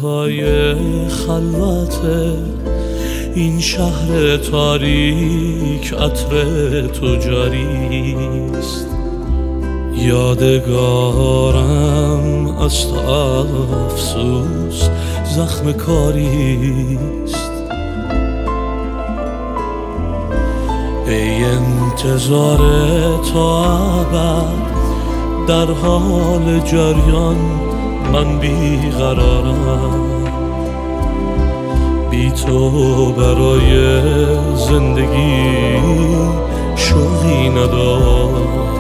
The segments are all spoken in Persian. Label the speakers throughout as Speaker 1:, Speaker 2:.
Speaker 1: های خلوت این شهر تاریک عطر تو جاریست. یادگارم از تو افسوس زخم کاریست. ای انتظار تا ابد در حال جریان من بیقرارم، بی تو برای زندگی شوقی ندارم.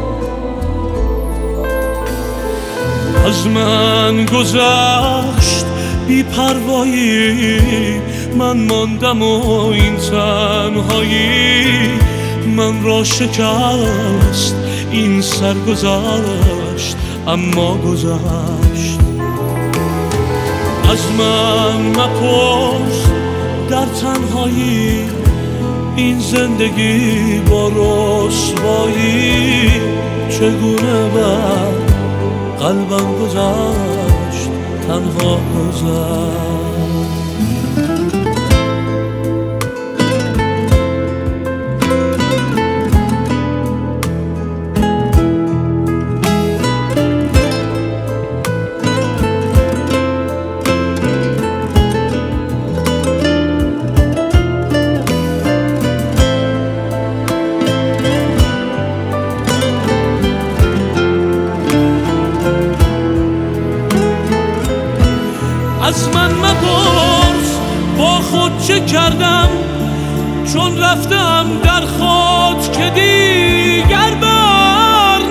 Speaker 1: از من گذشت بی پروایی، من ماندم و این تنهایی من را شکست. این سرگذشت اما گذشت. از من مپرس در تنهایی این زندگی با رسوایی چگونه بر قلبم گذشت، تنها گذشت. از من مپرس با خود چه کردم، چون رفتم در خود که دیگر بر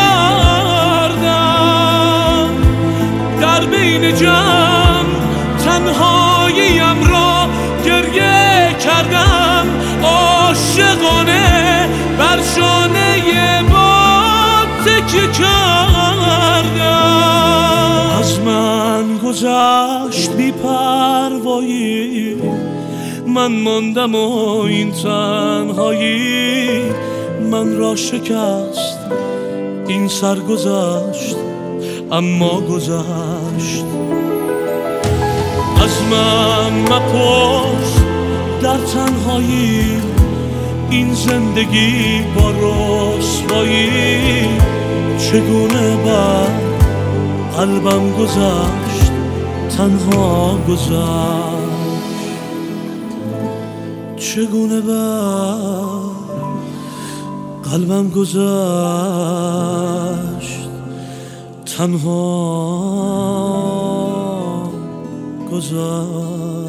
Speaker 1: نگردم. در بین جمع تنهاییم را گریه کردم، عاشقانه بر شانه باد تکیه کردم. از من گذشت بی پروایی، من ماندم و این تنهایی من را شکست. این سرگذشت اما گذشت. از من مپرس در تنهایی این زندگی با رسوایی چگونه بر قلبم گذشت، تنها گذشت. چگونه بر قلبم گذشت، تنها گذشت.